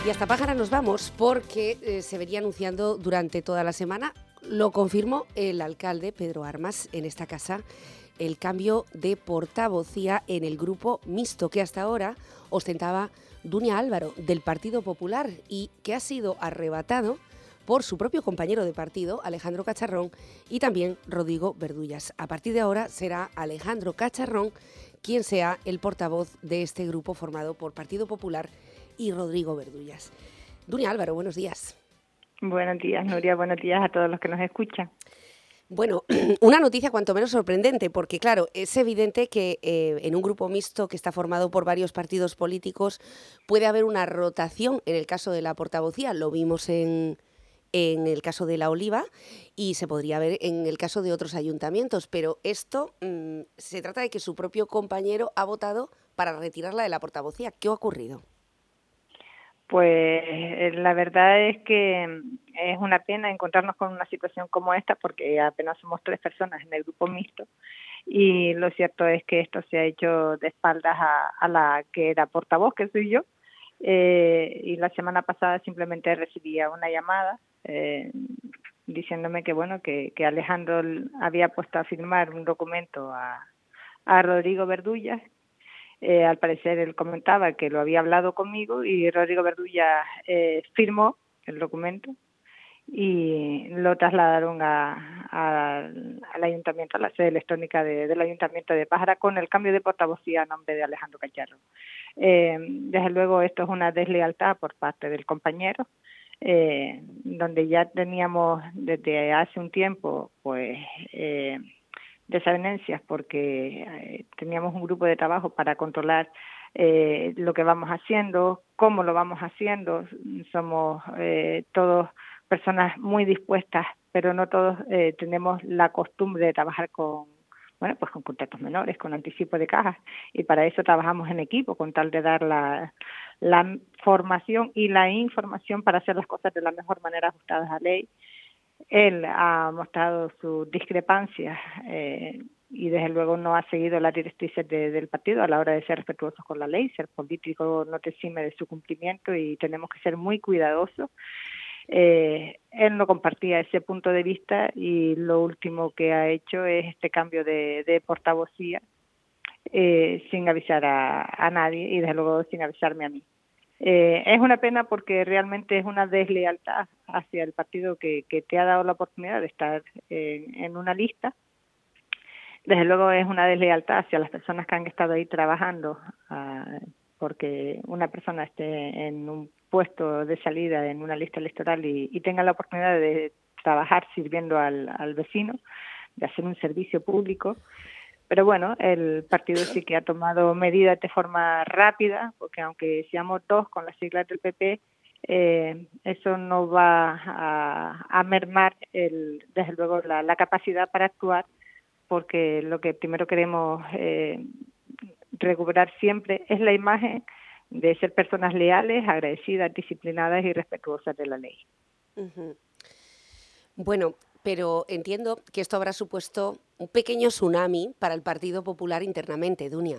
Y hasta Pájara nos vamos porque se venía anunciando durante toda la semana, lo confirmó el alcalde Pedro Armas en esta casa, el cambio de portavocía en el grupo mixto que hasta ahora ostentaba Dunia Álvaro del Partido Popular y que ha sido arrebatado por su propio compañero de partido, Alejandro Cacharrón, y también Rodrigo Verdullas. A partir de ahora será Alejandro Cacharrón quien sea el portavoz de este grupo formado por Partido Popular y Rodrigo Verdullas. Dunia Álvaro, buenos días. Buenos días, Nuria. Buenos días a todos los que nos escuchan. Bueno, una noticia cuanto menos sorprendente, porque claro, es evidente que en un grupo mixto que está formado por varios partidos políticos puede haber una rotación en el caso de la portavocía. Lo vimos en el caso de La Oliva y se podría ver en el caso de otros ayuntamientos, pero esto se trata de que su propio compañero ha votado para retirarla de la portavocía. ¿Qué ha ocurrido? Pues la verdad es que es una pena encontrarnos con una situación como esta porque apenas somos 3 personas en el grupo mixto y lo cierto es que esto se ha hecho de espaldas a la que era portavoz, que soy yo, y la semana pasada simplemente recibía una llamada diciéndome que bueno que Alejandro había puesto a firmar un documento a Rodrigo Verdullas. Al parecer él comentaba que lo había hablado conmigo y Rodrigo Verdullas firmó el documento y lo trasladaron al ayuntamiento, a la sede electrónica del ayuntamiento de Pájara con el cambio de portavocía a nombre de Alejandro Cacharrón. Desde luego esto es una deslealtad por parte del compañero, donde ya teníamos desde hace un tiempo pues desavenencias porque teníamos un grupo de trabajo para controlar lo que vamos haciendo, cómo lo vamos haciendo. Somos todos personas muy dispuestas, pero no todos tenemos la costumbre de trabajar con contratos menores, con anticipo de cajas, y para eso trabajamos en equipo, con tal de dar la formación y la información para hacer las cosas de la mejor manera ajustadas a ley. Él ha mostrado sus discrepancias y desde luego no ha seguido las directrices del partido a la hora de ser respetuosos con la ley. Ser político no te exime de su cumplimiento y tenemos que ser muy cuidadosos. Él no compartía ese punto de vista y lo último que ha hecho es este cambio de portavocía sin avisar a nadie y desde luego sin avisarme a mí. Es una pena porque realmente es una deslealtad hacia el partido que te ha dado la oportunidad de estar en una lista. Desde luego es una deslealtad hacia las personas que han estado ahí trabajando, porque una persona esté en un puesto de salida en una lista electoral y tenga la oportunidad de trabajar sirviendo al vecino, de hacer un servicio público. Pero bueno, el partido sí que ha tomado medidas de forma rápida, porque aunque seamos 2 con las siglas del PP, eso no va a mermar desde luego la capacidad para actuar, porque lo que primero queremos recuperar siempre es la imagen de ser personas leales, agradecidas, disciplinadas y respetuosas de la ley. Uh-huh. Bueno, pero entiendo que esto habrá supuesto un pequeño tsunami para el Partido Popular internamente, Dunia.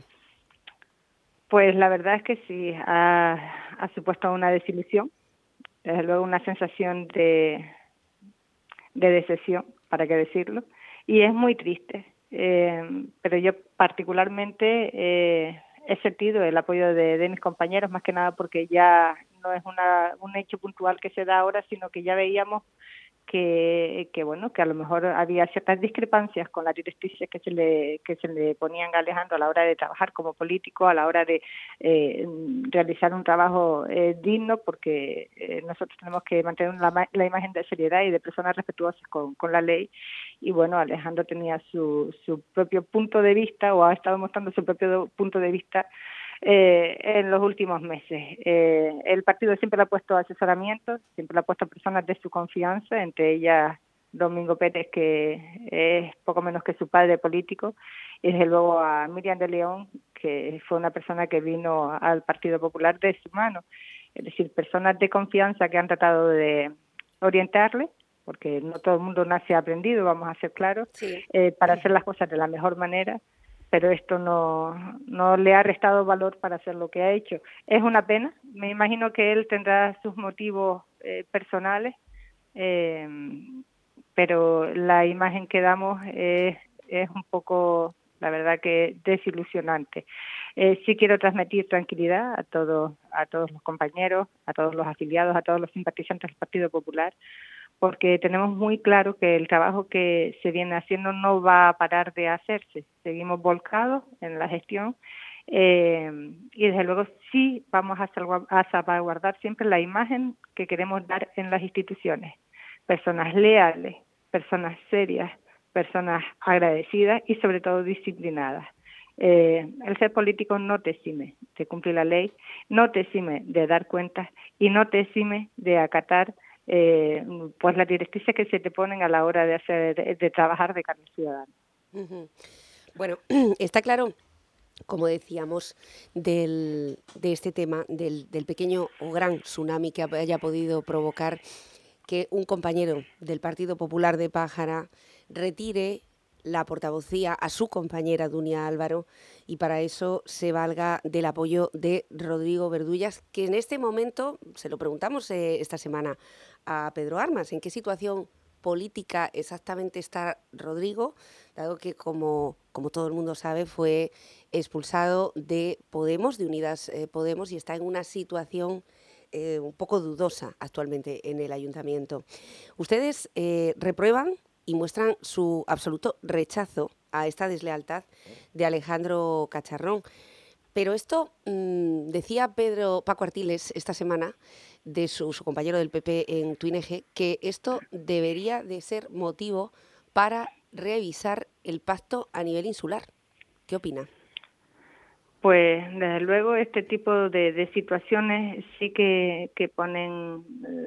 Pues la verdad es que sí, ha supuesto una desilusión, desde luego una sensación de decepción, para qué decirlo, y es muy triste. Pero yo particularmente he sentido el apoyo de mis compañeros, más que nada porque ya no es un hecho puntual que se da ahora, sino que ya veíamos que a lo mejor había ciertas discrepancias con las directrices que se le ponían a Alejandro a la hora de trabajar como político, a la hora de realizar un trabajo digno, porque nosotros tenemos que mantener la imagen de seriedad y de personas respetuosas con la ley. Y bueno, Alejandro tenía su propio punto de vista, o ha estado mostrando su propio punto de vista en los últimos meses. El partido siempre le ha puesto asesoramiento, siempre le ha puesto personas de su confianza, entre ellas Domingo Pérez, que es poco menos que su padre político, y desde luego a Miriam de León, que fue una persona que vino al Partido Popular de su mano. Es decir, personas de confianza que han tratado de orientarle, porque no todo el mundo nace aprendido, vamos a ser claros, sí, para hacer las cosas de la mejor manera. pero esto no le ha restado valor para hacer lo que ha hecho. Es una pena, me imagino que él tendrá sus motivos personales, eh, pero la imagen que damos es un poco, la verdad, que desilusionante. Sí quiero transmitir tranquilidad a todos los compañeros, a todos los afiliados, a todos los simpatizantes del Partido Popular, porque tenemos muy claro que el trabajo que se viene haciendo no va a parar de hacerse. Seguimos volcados en la gestión y desde luego sí vamos a salvaguardar siempre la imagen que queremos dar en las instituciones. Personas leales, personas serias, personas agradecidas y sobre todo disciplinadas. El ser político no te exime de cumplir la ley, no te exime de dar cuentas y no te exime de acatar pues las directrices que se te ponen a la hora de trabajar de cara al ciudadano. Bueno, está claro, como decíamos, de este tema, del pequeño o gran tsunami que haya podido provocar que un compañero del Partido Popular de Pájara retire la portavocía a su compañera Dunia Álvaro y para eso se valga del apoyo de Rodrigo Verdullas, que en este momento, se lo preguntamos esta semana a Pedro Armas, ¿en qué situación política exactamente está Rodrigo? Dado que, como todo el mundo sabe, fue expulsado de Podemos, de Unidas Podemos, y está en una situación un poco dudosa actualmente en el ayuntamiento. Ustedes reprueban y muestran su absoluto rechazo a esta deslealtad de Alejandro Cacharrón. Pero esto, decía Paco Artiles esta semana, de su compañero del PP en Tuineje, que esto debería de ser motivo para revisar el pacto a nivel insular. ¿Qué opina? Pues desde luego este tipo de situaciones sí que ponen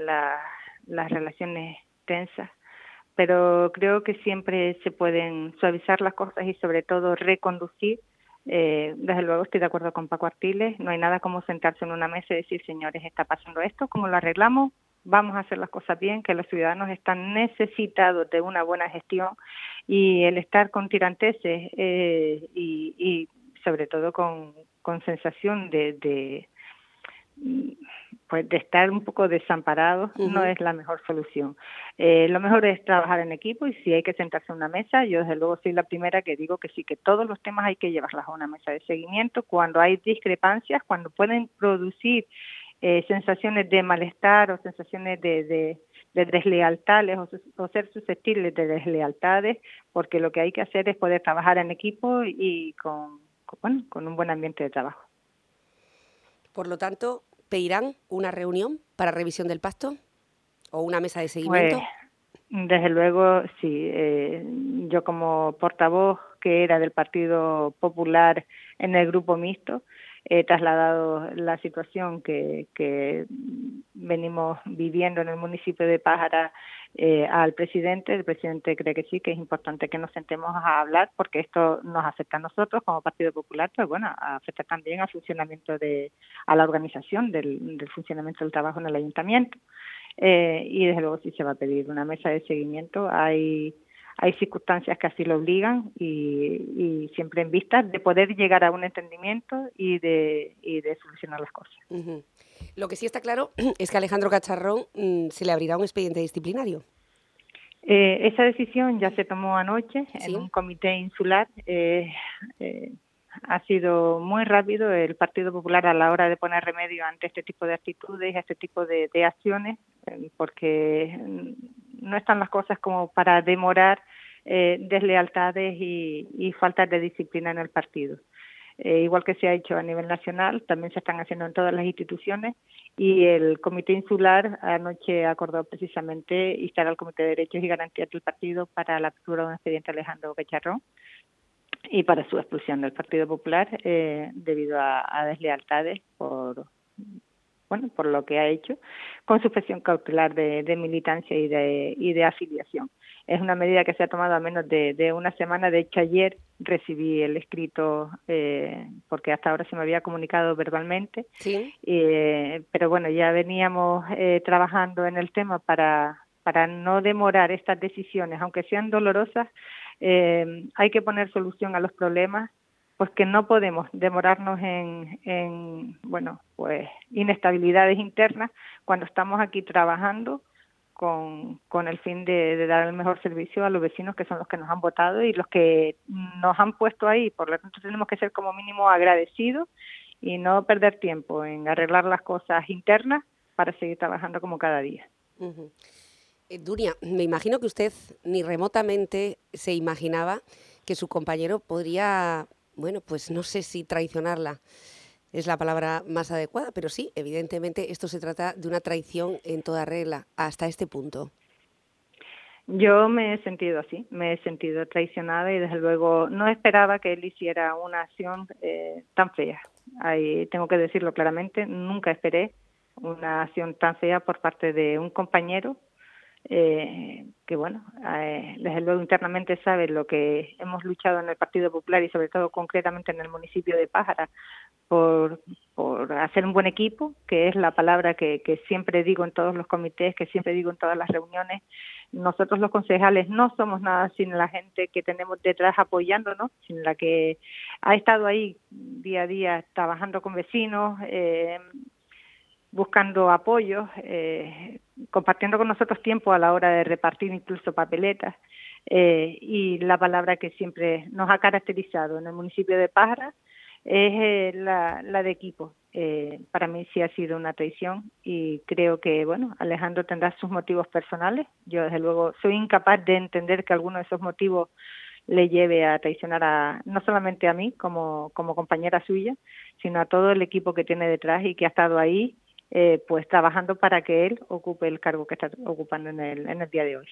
las relaciones tensas, pero creo que siempre se pueden suavizar las cosas y sobre todo reconducir. Desde luego estoy de acuerdo con Paco Artiles, no hay nada como sentarse en una mesa y decir, señores, está pasando esto, ¿cómo lo arreglamos? Vamos a hacer las cosas bien, que los ciudadanos están necesitados de una buena gestión y el estar con tiranteses y sobre todo con sensación pues de estar un poco desamparados, no es la mejor solución. Lo mejor es trabajar en equipo y si hay que sentarse a una mesa, yo desde luego soy la primera que digo que sí, que todos los temas hay que llevarlos a una mesa de seguimiento cuando hay discrepancias, cuando pueden producir sensaciones de malestar o sensaciones de deslealtades o ser susceptibles de deslealtades, porque lo que hay que hacer es poder trabajar en equipo y con un buen ambiente de trabajo. Por lo tanto, ¿pedirán una reunión para revisión del pacto o una mesa de seguimiento? Pues, desde luego, sí. Yo como portavoz que era del Partido Popular en el grupo mixto, he trasladado la situación que venimos viviendo en el municipio de Pájara al presidente. El presidente cree que sí, que es importante que nos sentemos a hablar porque esto nos afecta a nosotros como Partido Popular, pero bueno, afecta también al funcionamiento a la organización del funcionamiento del trabajo en el ayuntamiento. Y desde luego sí se va a pedir una mesa de seguimiento. Hay circunstancias que así lo obligan y siempre en vistas de poder llegar a un entendimiento y de solucionar las cosas. Lo que sí está claro es que a Alejandro Cacharrón se le abrirá un expediente disciplinario. Esa decisión ya se tomó anoche ¿Sí? en un comité insular. Ha sido muy rápido el Partido Popular a la hora de poner remedio ante este tipo de actitudes, a este tipo de acciones, porque no están las cosas como para demorar deslealtades y faltas de disciplina en el partido. Igual que se ha hecho a nivel nacional, también se están haciendo en todas las instituciones y el Comité Insular anoche acordó precisamente instar al Comité de Derechos y Garantías del partido para la apertura de un expediente a Alejandro Cacharrón y para su expulsión del Partido Popular debido a deslealtades por lo que ha hecho, con suspensión cautelar de militancia y de afiliación. Es una medida que se ha tomado a menos de una semana. De hecho, ayer recibí el escrito porque hasta ahora se me había comunicado verbalmente. ¿Sí? Pero bueno, ya veníamos trabajando en el tema para no demorar estas decisiones, aunque sean dolorosas. Hay que poner solución a los problemas. pues que no podemos demorarnos bueno, pues inestabilidades internas cuando estamos aquí trabajando con el fin de dar el mejor servicio a los vecinos, que son los que nos han votado y los que nos han puesto ahí. Por lo tanto, tenemos que ser como mínimo agradecidos y no perder tiempo en arreglar las cosas internas para seguir trabajando como cada día. Uh-huh. Dunia, me imagino que usted ni remotamente se imaginaba que su compañero podría, bueno, pues no sé si traicionarla es la palabra más adecuada, pero sí, evidentemente esto se trata de una traición en toda regla, hasta este punto. Yo me he sentido así, me he sentido traicionada y desde luego no esperaba que él hiciera una acción tan fea. Ahí tengo que decirlo claramente, nunca esperé una acción tan fea por parte de un compañero que bueno, desde luego internamente sabe lo que hemos luchado en el Partido Popular y sobre todo concretamente en el municipio de Pájara por hacer un buen equipo, que es la palabra que siempre digo en todos los comités, que siempre digo en todas las reuniones. Nosotros los concejales no somos nada sin la gente que tenemos detrás apoyándonos, sin la que ha estado ahí día a día trabajando con vecinos, buscando apoyos, compartiendo con nosotros tiempo a la hora de repartir incluso papeletas, y la palabra que siempre nos ha caracterizado en el municipio de Pájara es la de equipo. Para mí sí ha sido una traición y creo que, bueno, Alejandro tendrá sus motivos personales. Yo, desde luego, soy incapaz de entender que alguno de esos motivos le lleve a traicionar no solamente a mí como compañera suya, sino a todo el equipo que tiene detrás y que ha estado ahí pues trabajando para que él ocupe el cargo que está ocupando en el día de hoy.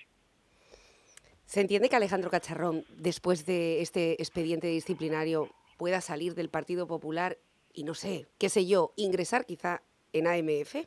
¿Se entiende que Alejandro Cacharrón, después de este expediente disciplinario, pueda salir del Partido Popular y, no sé, qué sé yo, ingresar quizá en AMF?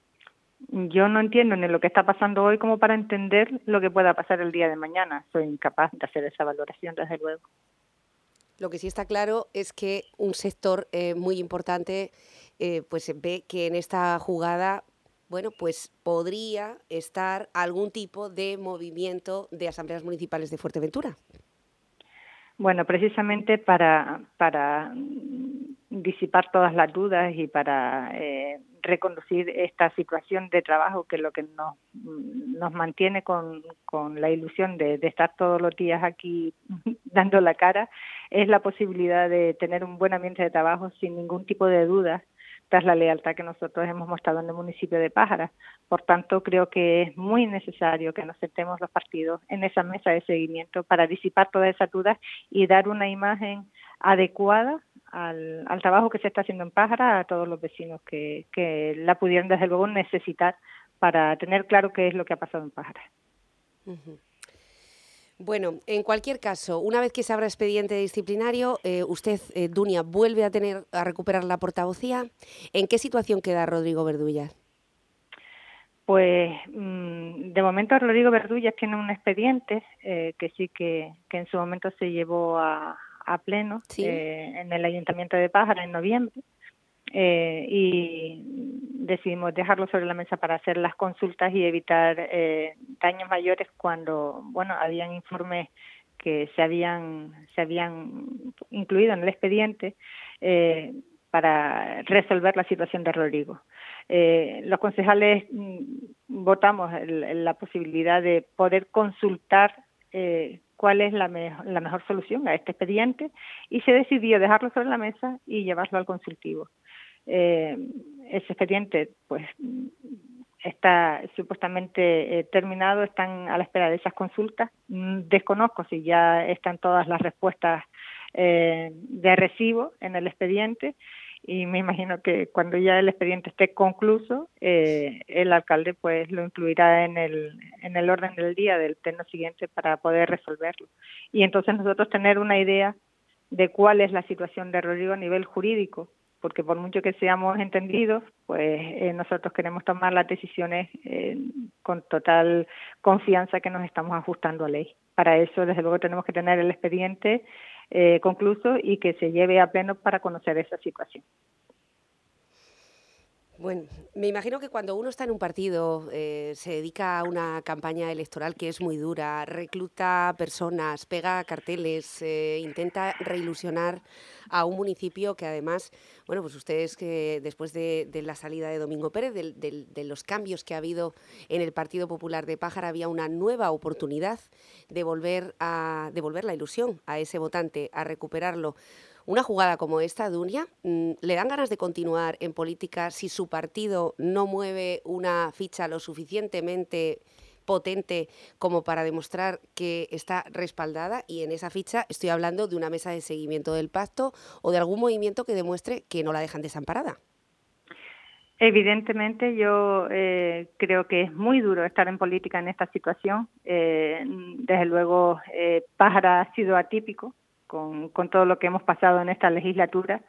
Yo no entiendo ni lo que está pasando hoy como para entender lo que pueda pasar el día de mañana. Soy incapaz de hacer esa valoración, desde luego. Lo que sí está claro es que un sector muy importante pues ve que en esta jugada, bueno, pues podría estar algún tipo de movimiento de asambleas municipales de Fuerteventura. Bueno, precisamente para disipar todas las dudas y para reconducir esta situación de trabajo, que es lo que nos mantiene con la ilusión de estar todos los días aquí dando la cara, es la posibilidad de tener un buen ambiente de trabajo sin ningún tipo de dudas, tras la lealtad que nosotros hemos mostrado en el municipio de Pájara. Por tanto, creo que es muy necesario que nos sentemos los partidos en esa mesa de seguimiento para disipar todas esas dudas y dar una imagen adecuada al trabajo que se está haciendo en Pájara a todos los vecinos que la pudieran desde luego necesitar para tener claro qué es lo que ha pasado en Pájara. Uh-huh. Bueno, en cualquier caso, una vez que se abra expediente disciplinario, usted, Dunia, vuelve a recuperar la portavocía. ¿En qué situación queda Rodrigo Verdullas? Pues de momento Rodrigo Verdullas tiene un expediente que sí que en su momento se llevó a pleno, ¿sí? En el Ayuntamiento de Pájara en noviembre, y decidimos dejarlo sobre la mesa para hacer las consultas y evitar daños mayores cuando, bueno, habían informes que se habían incluido en el expediente para resolver la situación de Rodrigo. Los concejales votamos la posibilidad de poder consultar cuál es la mejor solución a este expediente y se decidió dejarlo sobre la mesa y llevarlo al consultivo. Ese expediente pues está supuestamente terminado, están a la espera de esas consultas. Desconozco si ya están todas las respuestas de recibo en el expediente y me imagino que cuando ya el expediente esté concluso, el alcalde pues lo incluirá en el orden del día del pleno siguiente para poder resolverlo. Y entonces nosotros tener una idea de cuál es la situación de Rodrigo a nivel jurídico, porque por mucho que seamos entendidos, pues nosotros queremos tomar las decisiones con total confianza que nos estamos ajustando a ley. Para eso, desde luego, tenemos que tener el expediente concluso y que se lleve a pleno para conocer esa situación. Bueno, me imagino que cuando uno está en un partido, se dedica a una campaña electoral que es muy dura, recluta personas, pega carteles, intenta reilusionar a un municipio que además, bueno, pues ustedes que después de la salida de Domingo Pérez, de los cambios que ha habido en el Partido Popular de Pájara, había una nueva oportunidad de devolver la ilusión a ese votante, a recuperarlo. Una jugada como esta, Dunia, ¿le dan ganas de continuar en política si su partido no mueve una ficha lo suficientemente potente como para demostrar que está respaldada? Y en esa ficha estoy hablando de una mesa de seguimiento del pacto o de algún movimiento que demuestre que no la dejan desamparada. Evidentemente, yo creo que es muy duro estar en política en esta situación. Desde luego, Pájara ha sido atípico con todo lo que hemos pasado en esta legislatura.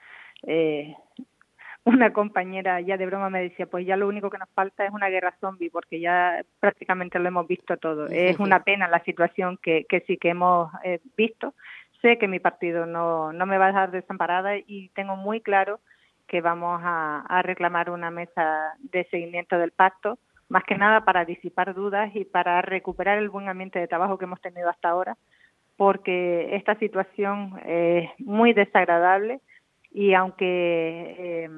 Una compañera ya de broma me decía, pues ya lo único que nos falta es una guerra zombie, porque ya prácticamente lo hemos visto todo. Es una pena la situación que sí que hemos visto. Sé que mi partido no me va a dejar desamparada y tengo muy claro que vamos a reclamar una mesa de seguimiento del pacto, más que nada para disipar dudas y para recuperar el buen ambiente de trabajo que hemos tenido hasta ahora, porque esta situación es muy desagradable y aunque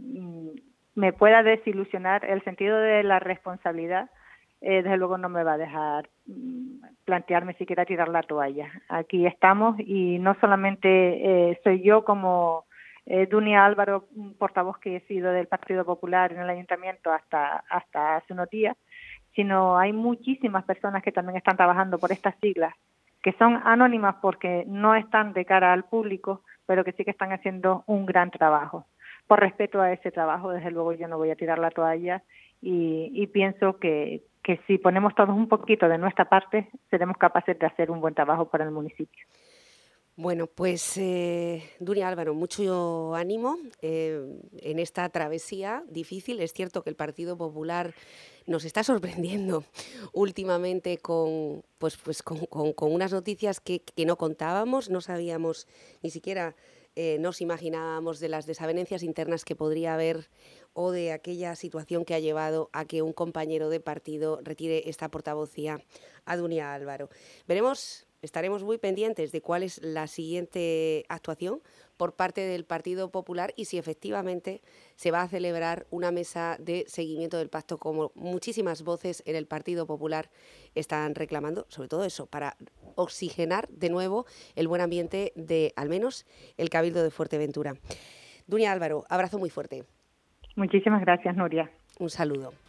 me pueda desilusionar, el sentido de la responsabilidad desde luego no me va a dejar plantearme siquiera tirar la toalla. Aquí estamos y no solamente soy yo como Dunia Álvaro, portavoz que he sido del Partido Popular en el Ayuntamiento hasta hace unos días, sino hay muchísimas personas que también están trabajando por estas siglas, que son anónimas porque no están de cara al público, pero que sí que están haciendo un gran trabajo. Por respeto a ese trabajo, desde luego yo no voy a tirar la toalla y pienso que si ponemos todos un poquito de nuestra parte, seremos capaces de hacer un buen trabajo para el municipio. Bueno, pues Dunia Álvaro, mucho ánimo en esta travesía difícil. Es cierto que el Partido Popular nos está sorprendiendo últimamente con unas noticias que no contábamos, no sabíamos ni siquiera, nos imaginábamos de las desavenencias internas que podría haber o de aquella situación que ha llevado a que un compañero de partido retire esta portavocía a Dunia Álvaro. Estaremos muy pendientes de cuál es la siguiente actuación por parte del Partido Popular y si efectivamente se va a celebrar una mesa de seguimiento del pacto, como muchísimas voces en el Partido Popular están reclamando, sobre todo eso, para oxigenar de nuevo el buen ambiente de, al menos, el Cabildo de Fuerteventura. Dunia Álvaro, abrazo muy fuerte. Muchísimas gracias, Nuria. Un saludo.